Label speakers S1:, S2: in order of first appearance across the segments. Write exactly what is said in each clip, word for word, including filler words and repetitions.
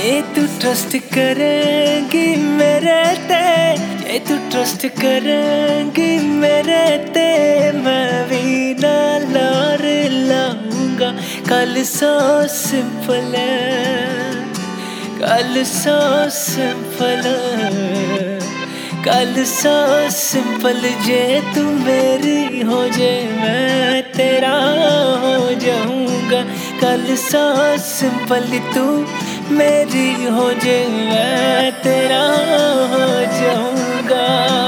S1: जे तू ट्रस्ट करेंगी मेरे ते, जे तू ट्रस्ट करेंगी मेरे ते, मैं भी ना लार लाऊंगा। कल सो सिंपल है, कल सो सिंपल है, कल सो सिंपल। जे तू मेरी हो जे मैं तेरा हो जाऊंगा। कल सो सिंपल तू मेरी हो जे मैं तेरा हो जाऊंगा।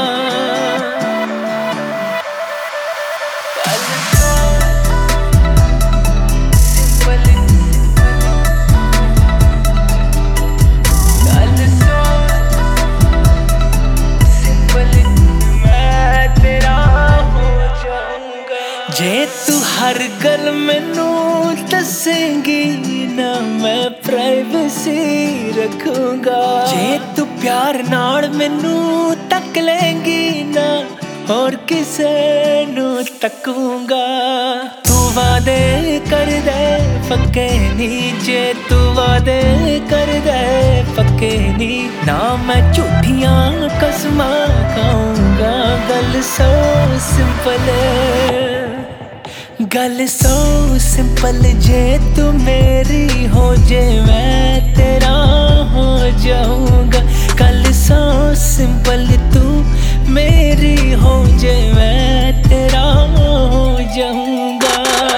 S1: जे तू हर गल मैनू दसेंगी ना, मैं प्राइवेसी रखूंगा। जे तू प्यार नाल मैनू तक लेंगी ना, और किसे नू तकूंगा। तू वादे कर दे पक्के नी, जे तू वादे कर दे पक्के नी, ना मैं झूठियां कसमां खाऊंगा। गल सो सिंपल है, गल सो सिंपल। जे तू मेरी हो जे मैं तेरा हो जाऊंगा। गल सो सिंपल तू मेरी हो जे मैं तेरा हो जाऊंगा।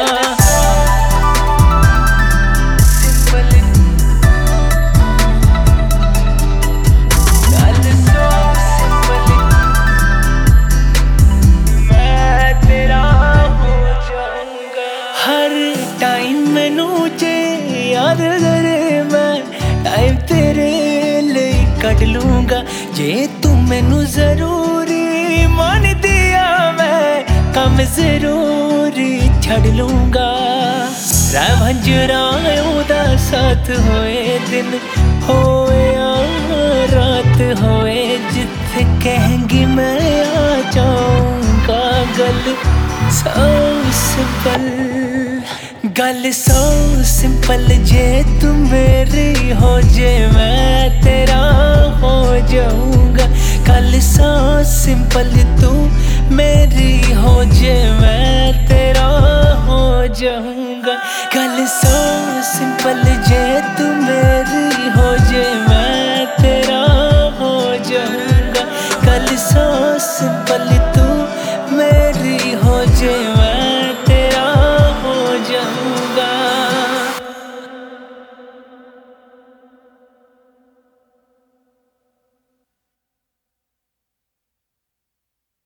S1: याद करे मैं टाइम तेरे लिए कट लूंगा। जे तू मैनू जरूरी मान दिया, मैं कम जरूरी छड़ लूंगा। रांझरा ओदा साथ होए, दिन होए रात होए, जिथे कहेंगी मैं आ जाऊंगा। गल सो सिंपल, गल सो सिंपल। जे तू मेरी हो जे मैं तेरा हो जाऊंगा। गल सो सिंपल तू मेरी हो जे मैं तेरा हो जाऊंगा। गल सो सिंपल। जे तू मेरी हो जे मैं तेरा हो जाऊंगा। गल सो सिंपल।